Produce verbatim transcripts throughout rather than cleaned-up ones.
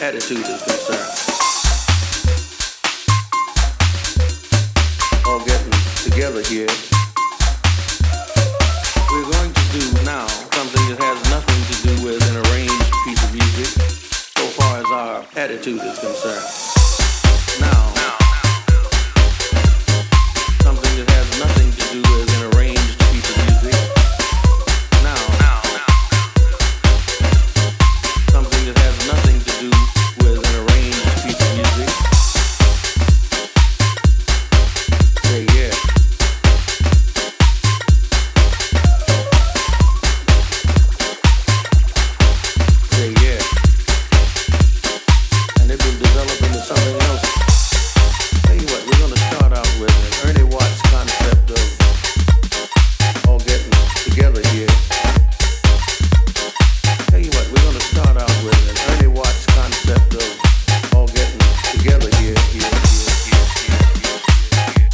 attitude is concerned. All getting together here. We're going to do now something that has nothing to do with an arranged piece of music, so far as our attitude is concerned. Now, something that has nothing to do with an arranged piece of music. Now, something that has nothing to do with an arranged piece of music. Say yeah. Say yeah. And it will develop into something else. Tell you what, we're going to start out with an Ernie Watts concept of all getting together here. Tell you what, we're going to start out with an Ernie Watts concept of all getting together here, here, here, here, here, here, here,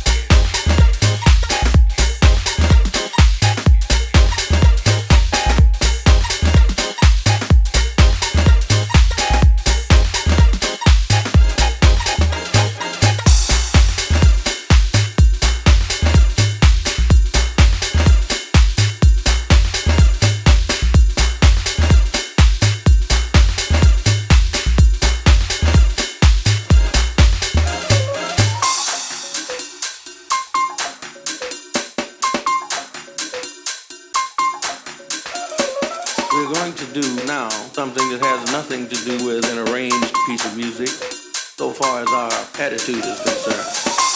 We're going to do now something that has nothing to do with an arranged piece of music, so far as our attitude is concerned.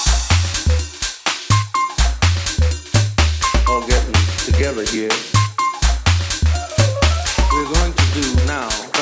All getting together here. We're going to do now